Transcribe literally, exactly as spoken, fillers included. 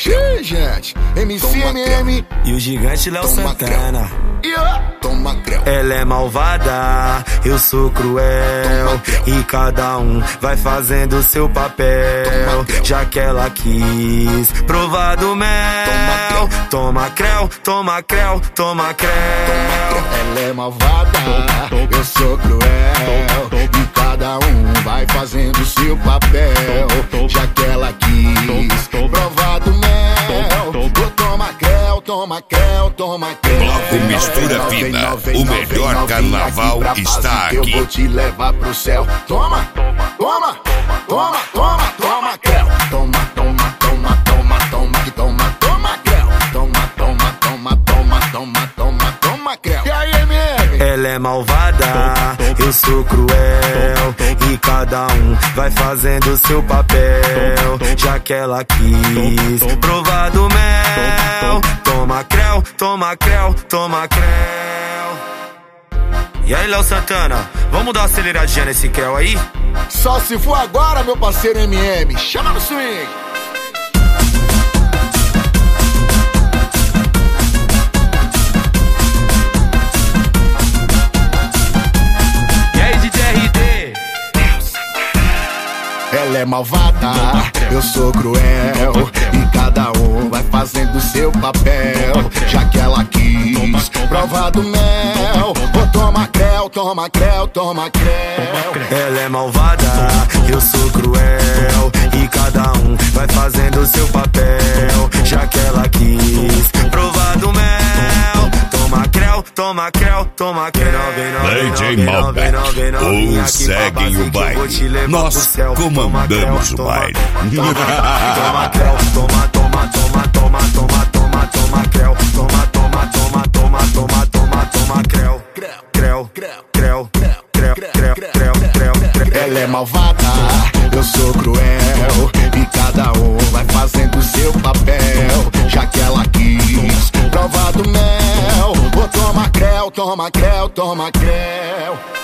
Xiii, gente, M C M M e o gigante Léo Santana. Toma creu. Ela é malvada, eu sou cruel, e cada um vai fazendo seu papel. Já que ela quis provar do mel, toma creu, toma creu, toma creu. Ela é malvada, eu sou cruel, e cada um vai fazendo seu papel. Já que ela quis provar do mel, toma creu, toma creu, toma creu. Bloco Mistura Fina, o melhor carnaval está aqui. Eu vou te levar pro céu. Toma, toma, toma, toma, toma creu. Toma, toma, toma, toma, toma, que toma, toma creu. Toma, toma, toma, toma, toma, toma, toma creu. E aí, M M? Ela é malvada, eu sou cruel, e cada um vai fazendo seu papel. Já que ela quis provar do mel, toma creu, toma creu, toma creu. E aí, Léo Santana, vamos dar uma aceleradinha nesse creu aí? Só se for agora, meu parceiro M M. Chama no swing. E aí, D J R D? Ela é malvada, eu sou cruel, e cada um vai fazendo seu papel. Já que ela quis provar do mel, oh, toma creu, toma creu, toma creu. Ela é malvada, eu sou cruel, e cada um vai fazendo seu papel. Já que ela quis provar do mel, toma creu, toma creu, toma creu. D J Malbec, ou seguem o baile, nós comandamos o baile. Toma creu, toma, toma, toma, toma, toma, toma, toma creu. Toma, toma, toma, toma, toma, toma, toma creu. Creu, creu, creu, creu, creu, creu, creu. Ela é malvada, eu sou cruel, e cada um vai fazendo seu papel. Já que ela quis provar do mel, oh, toma creu, toma creu, toma creu.